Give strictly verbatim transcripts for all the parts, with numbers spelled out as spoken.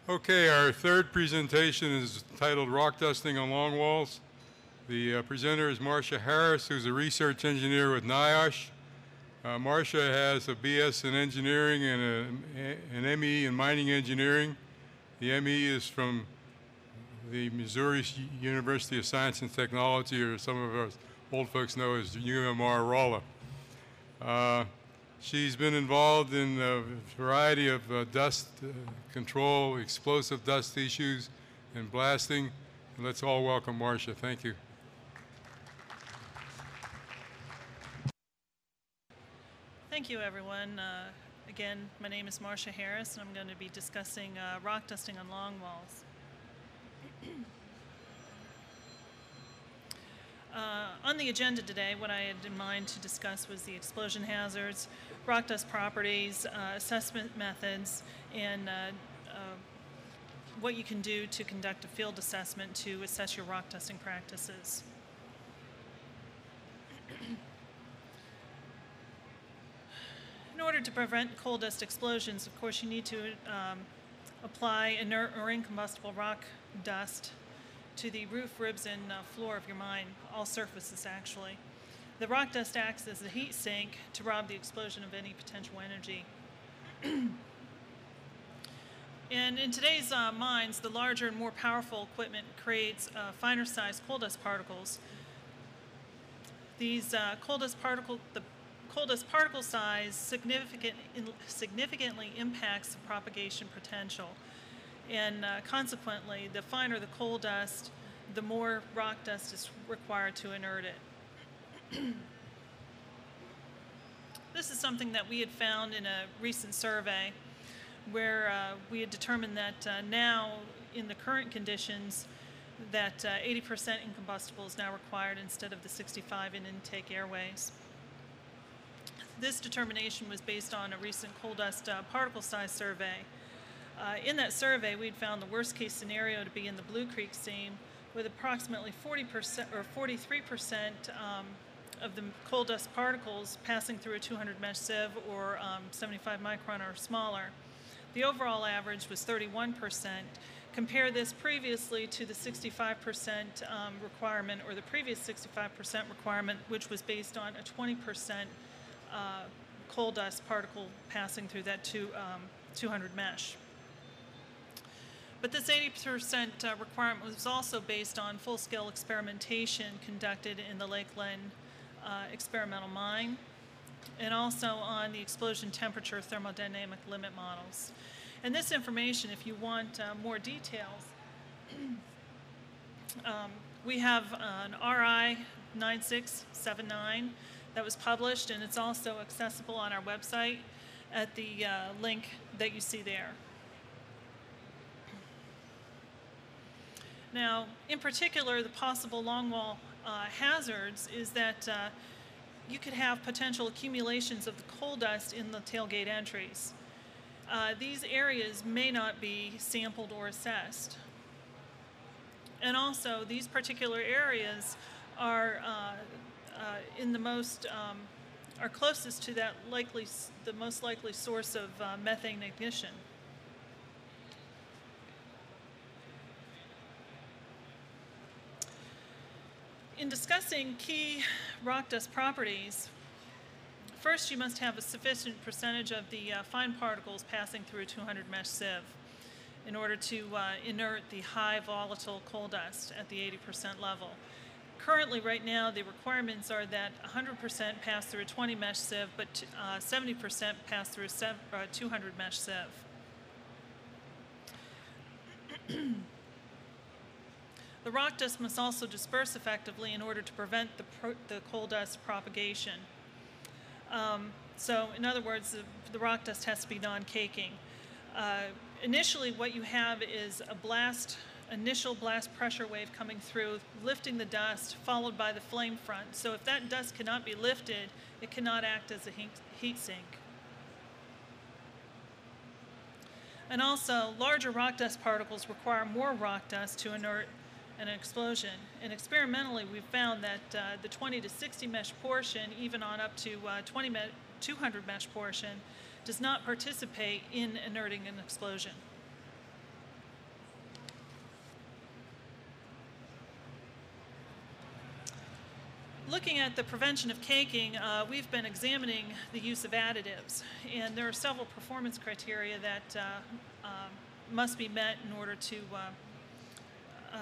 Okay, our third presentation is titled Rock Dusting on Long Walls. The uh, presenter is Marcia Harris, who's a research engineer with NIOSH. Uh, Marcia has a B S in engineering and a, an M E in mining engineering. The M E is from the Missouri University of Science and Technology, or some of us old folks know as U M R Rolla. Uh, She's been involved in a variety of uh, dust uh, control, explosive dust issues, and blasting. And let's all welcome Marcia. Thank you. Thank you, everyone. Uh, again, my name is Marcia Harris, and I'm going to be discussing uh, rock dusting on long walls. Uh, on the agenda today, what I had in mind to discuss was the explosion hazards, rock dust properties, uh, assessment methods, and uh, uh, what you can do to conduct a field assessment to assess your rock dusting practices. In order to prevent coal dust explosions, of course, you need to um, apply inert or incombustible rock dust to the roof, ribs, and uh, floor of your mine, all surfaces actually. The rock dust acts as a heat sink to rob the explosion of any potential energy. And in today's uh, mines, the larger and more powerful equipment creates uh, finer sized coal dust particles. These uh, coal dust particle, the coal dust particle size significant, in, significantly impacts the propagation potential. And uh, consequently, the finer the coal dust, the more rock dust is required to inert it. This is something that we had found in a recent survey where uh, we had determined that uh, now, in the current conditions, that uh, eighty percent incombustible is now required instead of the sixty-five in intake airways. This determination was based on a recent coal dust uh, particle size survey. Uh, in that survey, we'd found the worst case scenario to be in the Blue Creek seam, with approximately forty percent or forty-three percent um, of the coal dust particles passing through a two hundred mesh sieve or um, seventy-five micron or smaller. The overall average was thirty-one percent. Compare this previously to the sixty-five percent um, requirement, or the previous sixty-five percent requirement, which was based on a twenty percent uh, coal dust particle passing through that two, um, two hundred mesh. But this eighty percent uh, requirement was also based on full-scale experimentation conducted in the Lakeland uh, experimental mine, and also on the explosion temperature thermodynamic limit models. And this information, if you want uh, more details, um, we have an R I nine six seven nine that was published, and it's also accessible on our website at the uh, link that you see there. Now, in particular, the possible longwall uh, hazards is that uh, you could have potential accumulations of the coal dust in the tailgate entries. Uh, these areas may not be sampled or assessed. And also, these particular areas are uh, uh, in the most, um, are closest to that likely, the most likely source of uh, methane ignition. In discussing key rock dust properties, first you must have a sufficient percentage of the uh, fine particles passing through a two hundred mesh sieve in order to uh, inert the high volatile coal dust at the eighty percent level. Currently, right now, the requirements are that one hundred percent pass through a twenty mesh sieve, but uh, seventy percent pass through a uh, two hundred mesh sieve. The rock dust must also disperse effectively in order to prevent the, pro the coal dust propagation. Um, so, in other words, the, the rock dust has to be non-caking. Uh, initially, what you have is a blast, initial blast pressure wave coming through, lifting the dust, followed by the flame front. So if that dust cannot be lifted, it cannot act as a heat, heat sink. And also, larger rock dust particles require more rock dust to inert an explosion. And experimentally, we've found that uh, the twenty to sixty mesh portion, even on up to uh, twenty me two hundred mesh portion, does not participate in inerting an explosion. Looking at the prevention of caking, uh, we've been examining the use of additives, and there are several performance criteria that uh, uh, must be met in order to uh, uh,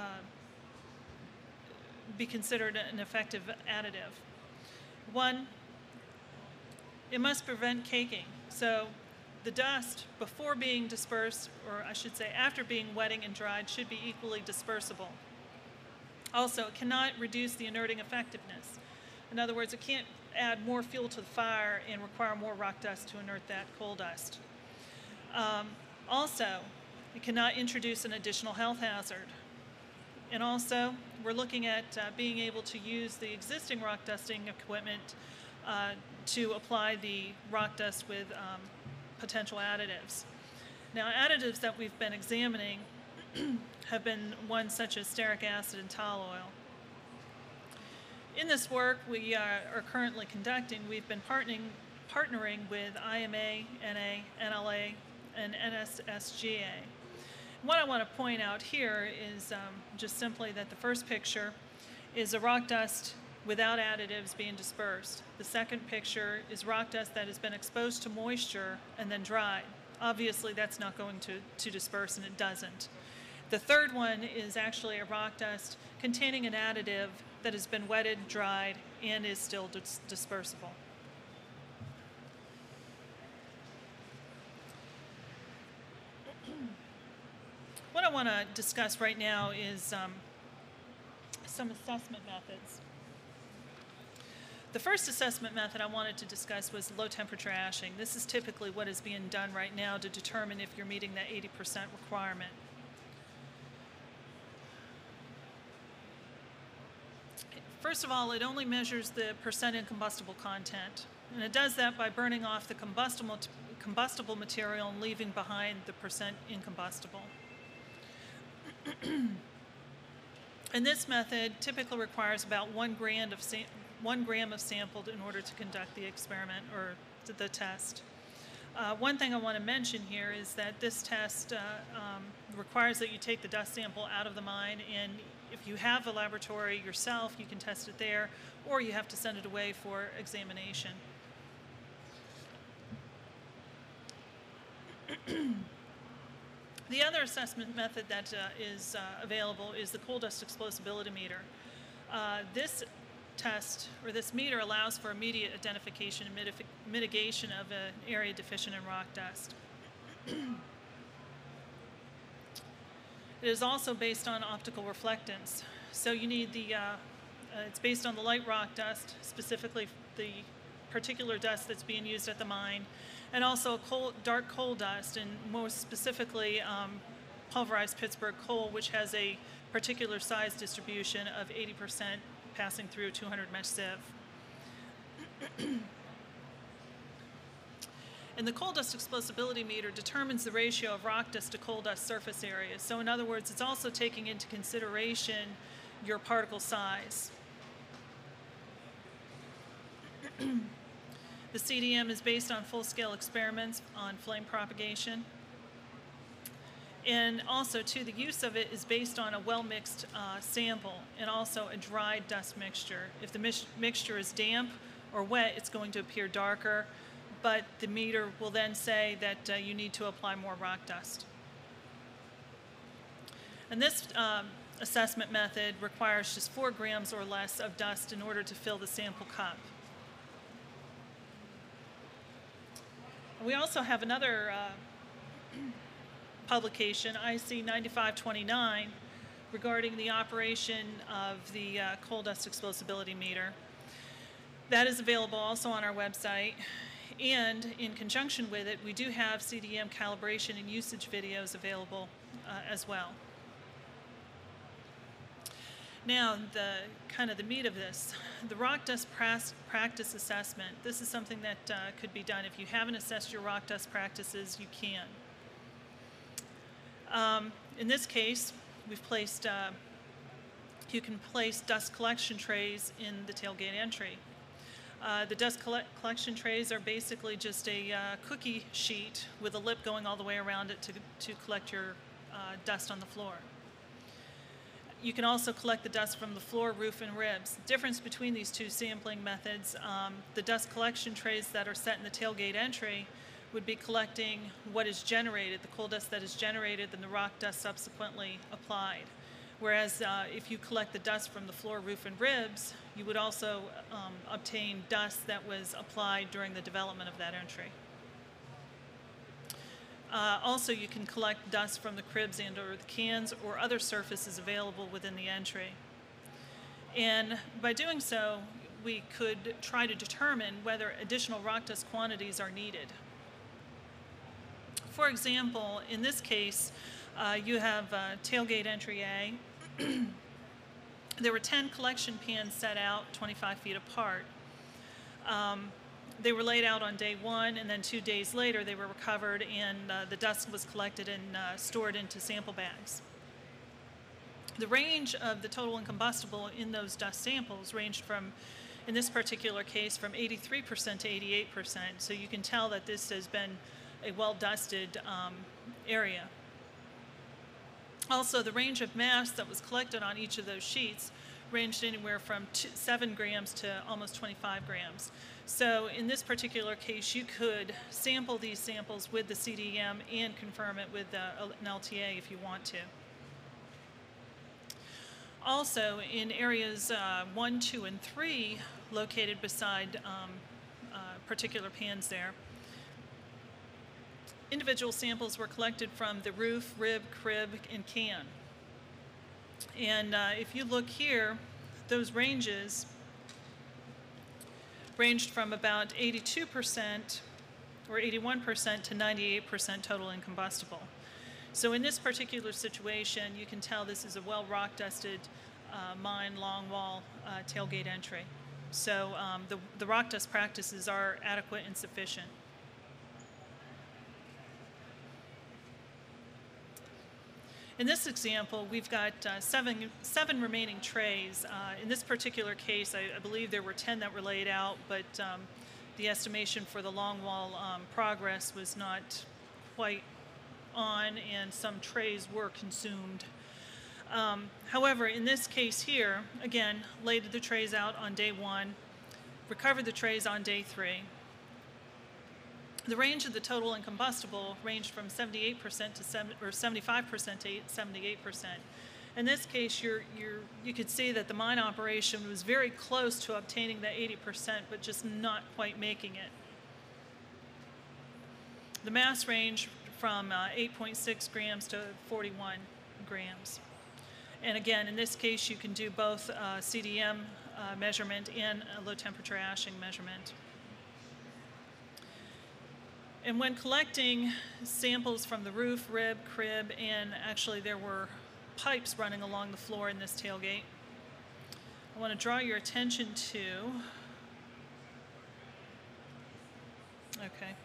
be considered an effective additive. One, it must prevent caking. So the dust, before being dispersed, or I should say after being wetting and dried, should be equally dispersible. Also, it cannot reduce the inerting effectiveness. In other words, it can't add more fuel to the fire and require more rock dust to inert that coal dust. Um, also, it cannot introduce an additional health hazard. And also, we're looking at uh, being able to use the existing rock dusting equipment uh, to apply the rock dust with um, potential additives. Now, additives that we've been examining have been ones such as stearic acid and tall oil. In this work we uh, are currently conducting, we've been partnering, partnering with I M A, N A, N L A, and N S S G A. What I want to point out here is um, just simply that the first picture is a rock dust without additives being dispersed. The second picture is rock dust that has been exposed to moisture and then dried. Obviously that's not going to, to disperse, and it doesn't. The third one is actually a rock dust containing an additive that has been wetted, dried, and is still dis dispersible. What I want to discuss right now is um, some assessment methods. The first assessment method I wanted to discuss was low temperature ashing. This is typically what is being done right now to determine if you're meeting that eighty percent requirement. First of all, it only measures the percent incombustible content, and it does that by burning off the combustible, combustible material and leaving behind the percent incombustible. And this method typically requires about one gram of one gram of sample in order to conduct the experiment or the test. Uh, one thing I want to mention here is that this test uh, um, requires that you take the dust sample out of the mine, and if you have a laboratory yourself, you can test it there, or you have to send it away for examination. The other assessment method that uh, is uh, available is the coal dust explosibility meter. Uh, this test, or this meter, allows for immediate identification and mitigation of an area deficient in rock dust. It is also based on optical reflectance. So you need the, uh, uh, it's based on the light rock dust, specifically the particular dust that's being used at the mine, and also coal, dark coal dust, and most specifically um, pulverized Pittsburgh coal, which has a particular size distribution of eighty percent passing through a two hundred mesh sieve. And the coal dust explosibility meter determines the ratio of rock dust to coal dust surface area. So in other words, it's also taking into consideration your particle size. The C D M is based on full-scale experiments on flame propagation. And also, too, the use of it is based on a well-mixed uh, sample and also a dried dust mixture. If the mix mixture is damp or wet, it's going to appear darker, but the meter will then say that uh, you need to apply more rock dust. And this um, assessment method requires just four grams or less of dust in order to fill the sample cup. We also have another uh, publication, I C ninety-five twenty-nine, regarding the operation of the uh, coal dust explosibility meter. That is available also on our website. And in conjunction with it, we do have C D M calibration and usage videos available uh, as well. Now, the kind of the meat of this, the rock dust practice assessment. This is something that uh, could be done. If you haven't assessed your rock dust practices, you can. Um, in this case, we've placed, uh, you can place dust collection trays in the tailgate entry. Uh, the dust coll collection trays are basically just a uh, cookie sheet with a lip going all the way around it to, to collect your uh, dust on the floor. you can also collect the dust from the floor, roof, and ribs. The difference between these two sampling methods, um, the dust collection trays that are set in the tailgate entry would be collecting what is generated, the coal dust that is generated, and the rock dust subsequently applied. Whereas uh, if you collect the dust from the floor, roof, and ribs, you would also um, obtain dust that was applied during the development of that entry. Uh, also, you can collect dust from the cribs and or the cans or other surfaces available within the entry. And by doing so, we could try to determine whether additional rock dust quantities are needed. For example, in this case, uh, you have uh, tailgate entry A. There were ten collection pans set out twenty-five feet apart. Um, They were laid out on day one, and then two days later they were recovered, and uh, the dust was collected and uh, stored into sample bags. The range of the total incombustible in those dust samples ranged from, in this particular case, from eighty-three percent to eighty-eight percent. So you can tell that this has been a well-dusted um, area. Also, the range of mass that was collected on each of those sheets ranged anywhere from two, seven grams to almost twenty-five grams. So in this particular case, you could sample these samples with the C D M and confirm it with uh, an L T A if you want to. Also, in areas uh, one, two, and three, located beside um, uh, particular pans there, individual samples were collected from the roof, rib, crib, and can. And uh, if you look here, those ranges ranged from about eighty-two percent or eighty-one percent to ninety-eight percent total incombustible. So in this particular situation, you can tell this is a well rock dusted uh, mine longwall uh, tailgate entry. So um, the, the rock dust practices are adequate and sufficient. In this example, we've got uh, seven, seven remaining trays. Uh, in this particular case, I, I believe there were ten that were laid out, but um, the estimation for the longwall um, progress was not quite on, and some trays were consumed. Um, however, in this case here, again, laid the trays out on day one, recovered the trays on day three. The range of the total incombustible ranged from seventy-eight percent to seven, or seventy-five percent to seventy-eight percent. In this case, you're, you're, you could see that the mine operation was very close to obtaining that eighty percent, but just not quite making it. The mass range from uh, eight point six grams to forty-one grams. And again, in this case, you can do both uh, C D M uh, measurement and a low temperature ashing measurement. And when collecting samples from the roof, rib, crib, and actually there were pipes running along the floor in this tailgate, I want to draw your attention to, okay,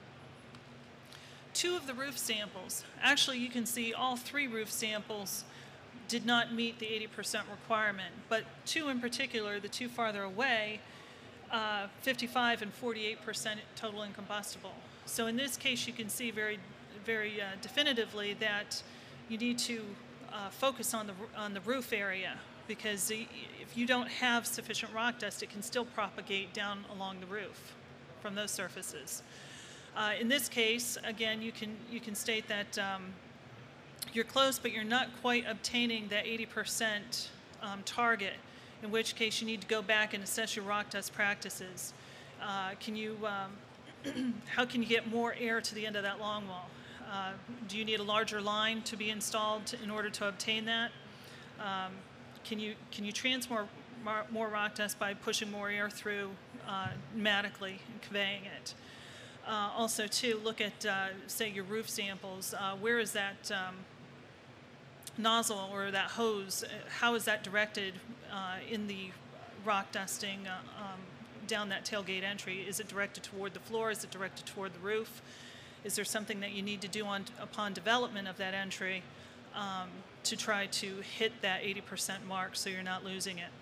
two of the roof samples. Actually, you can see all three roof samples did not meet the eighty percent requirement, but two in particular, the two farther away, uh, fifty-five and forty-eight percent total incombustible. So in this case, you can see very, very uh, definitively that you need to uh, focus on the on the roof area, because the, if you don't have sufficient rock dust, it can still propagate down along the roof from those surfaces. Uh, in this case, again, you can you can state that um, you're close, but you're not quite obtaining that eighty percent um, target, in which case you need to go back and assess your rock dust practices. Uh, can you, um, how can you get more air to the end of that long wall? Uh, do you need a larger line to be installed to, in order to obtain that? Um, can you can you transfer more, more rock dust by pushing more air through uh, pneumatically and conveying it? Uh, also, too, look at, uh, say, your roof samples. Uh, where is that um, nozzle or that hose? How is that directed uh, in the rock dusting uh, um, down that tailgate entry? Is it directed toward the floor? Is it directed toward the roof? Is there something that you need to do on, upon development of that entry um, to try to hit that eighty percent mark so you're not losing it?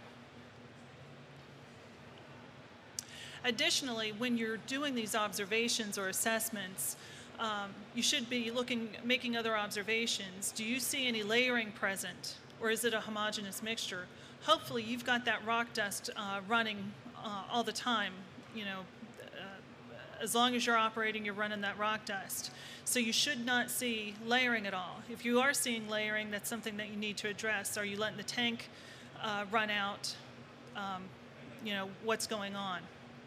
Additionally, when you're doing these observations or assessments, um, you should be looking, making other observations. Do you see any layering present or is it a homogeneous mixture? Hopefully you've got that rock dust uh, running uh, all the time. You know, uh, as long as you're operating, you're running that rock dust. So you should not see layering at all. If you are seeing layering, that's something that you need to address. Are you letting the tank uh, run out? Um, you know, what's going on?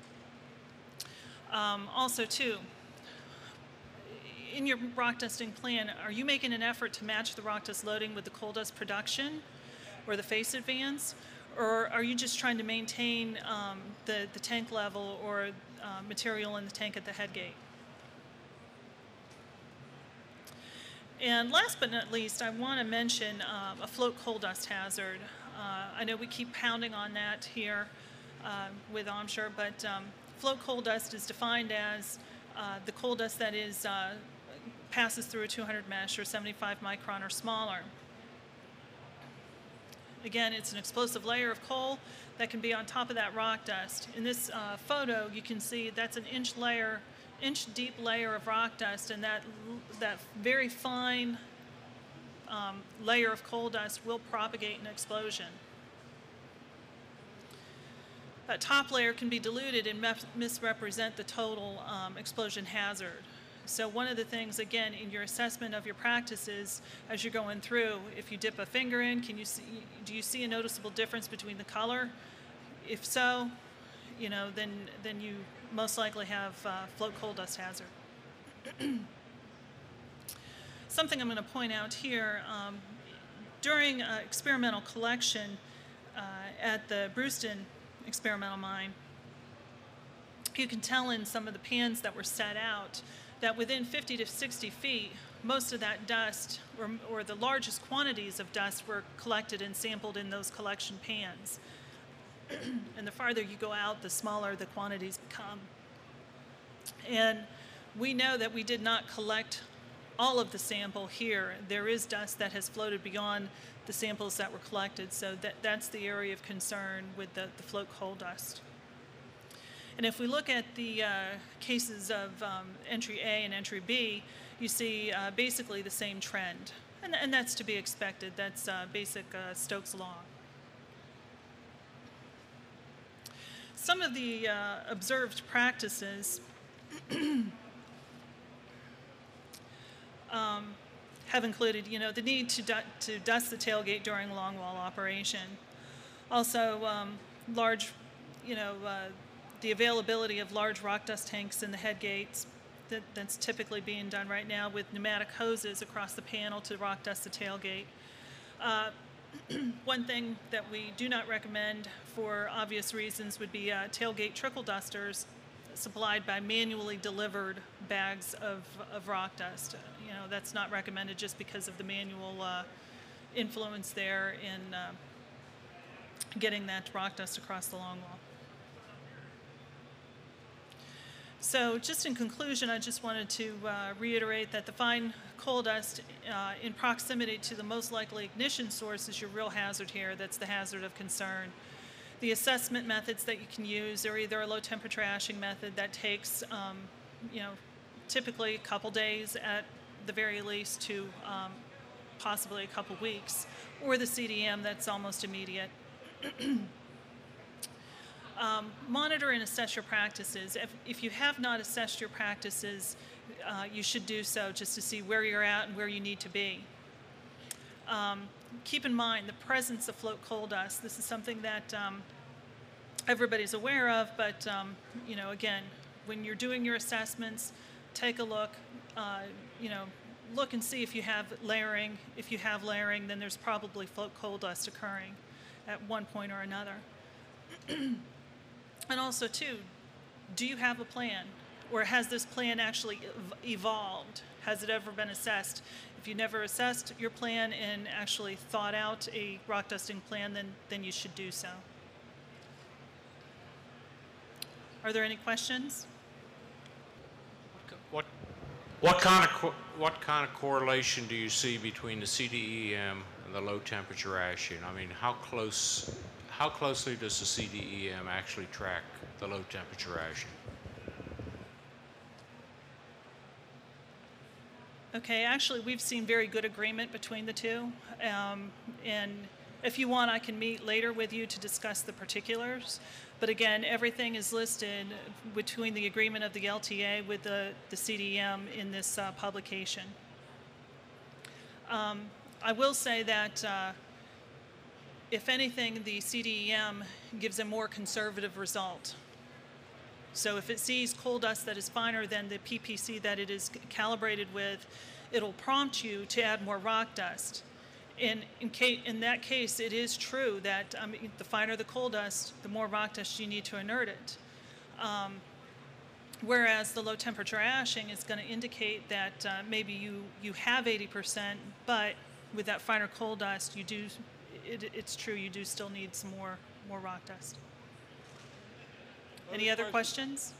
Um, also, too, in your rock dusting plan, are you making an effort to match the rock dust loading with the coal dust production or the face advance? Or are you just trying to maintain um, the, the tank level or uh, material in the tank at the head gate? And last but not least, I want to mention uh, a float coal dust hazard. Uh, I know we keep pounding on that here uh, with OMSHR, but um, float coal dust is defined as uh, the coal dust that is uh, passes through a two hundred mesh or seventy-five micron or smaller. Again, it's an explosive layer of coal that can be on top of that rock dust. In this uh, photo, you can see that's an inch layer, inch deep layer of rock dust, and that that very fine um, layer of coal dust will propagate an explosion. That top layer can be diluted and misrepresent the total um, explosion hazard. So one of the things, again, in your assessment of your practices as you're going through, if you dip a finger in, can you see, do you see a noticeable difference between the color? If so, you know, then, then you most likely have uh, float coal dust hazard. Something I'm going to point out here, um, during uh, experimental collection uh, at the Brewston experimental mine, you can tell in some of the pans that were set out that within fifty to sixty feet, most of that dust, or, or the largest quantities of dust, were collected and sampled in those collection pans. And the farther you go out, the smaller the quantities become. And we know that we did not collect all of the sample here. There is dust that has floated beyond the samples that were collected, so that, that's the area of concern with the, the float coal dust. And if we look at the uh, cases of um, entry A and entry B, you see uh, basically the same trend. And, and that's to be expected. That's uh, basic uh, Stokes' law. Some of the uh, observed practices um, have included, you know, the need to, du to dust the tailgate during longwall operation. Also, um, large, you know, uh, the availability of large rock dust tanks in the head gates. That, that's typically being done right now with pneumatic hoses across the panel to rock dust the tailgate. Uh, one thing that we do not recommend for obvious reasons would be uh, tailgate trickle dusters supplied by manually delivered bags of, of rock dust. You know, that's not recommended just because of the manual uh, influence there in uh, getting that rock dust across the longwall. So just in conclusion, I just wanted to uh, reiterate that the fine coal dust uh, in proximity to the most likely ignition source is your real hazard here. That's the hazard of concern. The assessment methods that you can use are either a low temperature ashing method that takes, um, you know, typically a couple days at the very least to um, possibly a couple weeks, or the C D M that's almost immediate. Um, monitor and assess your practices. If, if you have not assessed your practices, uh, you should do so just to see where you're at and where you need to be. Um, keep in mind the presence of float coal dust. This is something that um, everybody's aware of, but um, you know, again, when you're doing your assessments, take a look. Uh, you know, look and see if you have layering. If you have layering, then there's probably float coal dust occurring at one point or another. And also, too, do you have a plan? Or has this plan actually ev evolved? Has it ever been assessed? If you never assessed your plan and actually thought out a rock dusting plan, then, then you should do so. Are there any questions? What, what, kind of, co what kind of correlation do you see between the C D E M and the low temperature ashing? I mean, how close... How closely does the C D E M actually track the low temperature ashing? Okay, actually, we've seen very good agreement between the two. Um, and if you want, I can meet later with you to discuss the particulars. But again, everything is listed between the agreement of the L T A with the, the C D M in this uh, publication. Um, I will say that uh, if anything, the C D E M gives a more conservative result. So if it sees coal dust that is finer than the P P C that it is calibrated with, it'll prompt you to add more rock dust. In, in, case, in that case, it is true that um, the finer the coal dust, the more rock dust you need to inert it. Um, whereas the low temperature ashing is going to indicate that uh, maybe you, you have eighty percent, but with that finer coal dust, you do, it, it's true, you do still need some more, more rock dust. Any other questions?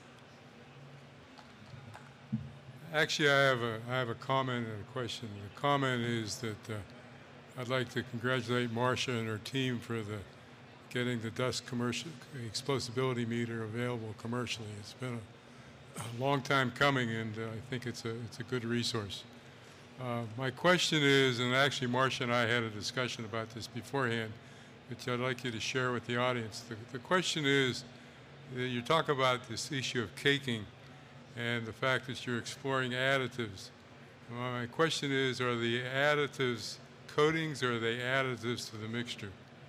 Actually, I have a, I have a comment and a question. The comment is that uh, I'd like to congratulate Marcia and her team for the getting the dust commercial explosibility meter available commercially. It's been a, a long time coming, and uh, I think it's a it's a good resource. Uh, my question is, and actually Marcia and I had a discussion about this beforehand, which I'd like you to share with the audience. The, the question is, uh, you talk about this issue of caking and the fact that you're exploring additives. Well, my question is, are the additives coatings or are they additives to the mixture?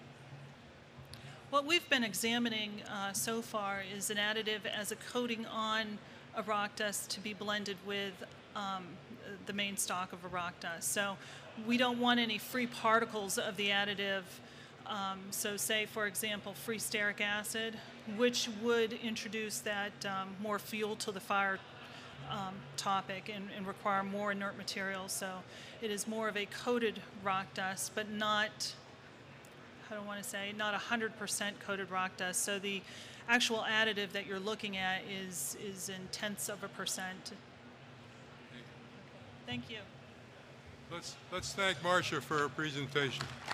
What we've been examining uh, so far is an additive as a coating on a rock dust to be blended with um, the main stock of a rock dust. So we don't want any free particles of the additive. Um, so say, for example, free stearic acid, which would introduce that um, more fuel to the fire um, topic and, and require more inert material. So it is more of a coated rock dust, but not, I don't want to say, not one hundred percent coated rock dust. So the actual additive that you're looking at is, is in tenths of a percent. Thank you. Let's, let's thank Marcia for her presentation.